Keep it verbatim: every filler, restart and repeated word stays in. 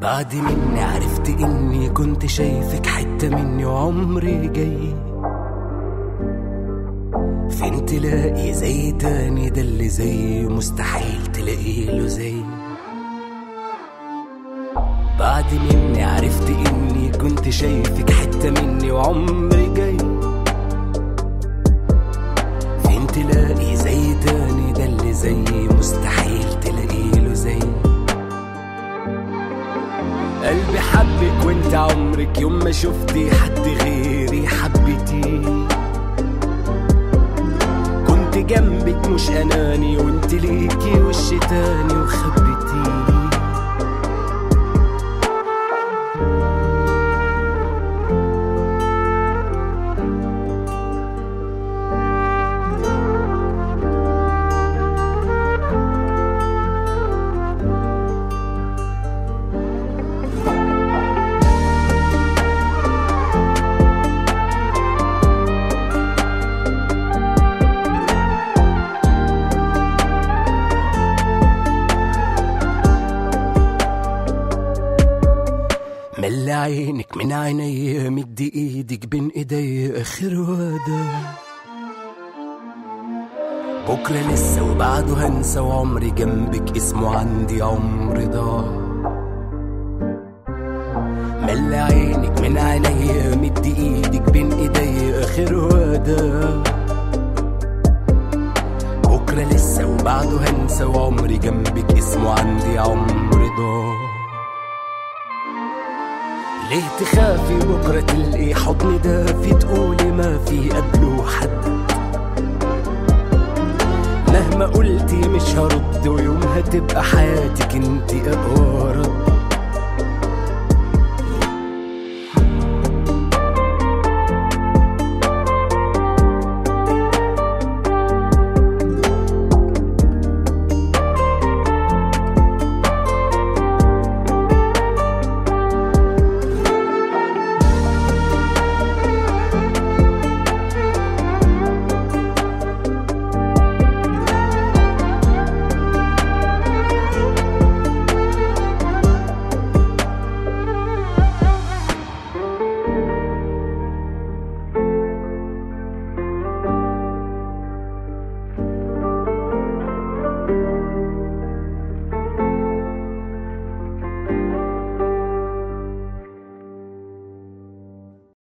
بعد مني عرفت اني كنت شايفك حتة مني وعمري جاي. فين تلاقي زي تاني؟ ده اللي زي مستحيل تلاقيله زي. بعد مني عرفت اني كنت شايفك حتة مني وعمري جاي. فين تلاقي زي تاني؟ ده اللي زي مستحيل تلاقيله زي. قلبي حبك وانت عمرك يوم ما شفتي حد غيري حبيتيه. كنت جنبك مش اناني وانت ليكي وش تاني وخبيتيه. ملي عينك من عيني مدي ايدك بين ايدي اخر وداع. بكرة لسه وبعده هنسى وعمري جنبك اسمه عندي عمر ضاع. ملي عينك من عيني مدي ايدك بين ايدي اخر وداع. بكرة لسه وبعده هنسى وعمري جنبك اسمه عندي عمر ضاع. ليه تخافي بكرة تلقي حضن دافي تقولي ما في قبله حد؟ مهما قلتي مش هرد ويوم هتبقى حياتك انتي اقوى رد.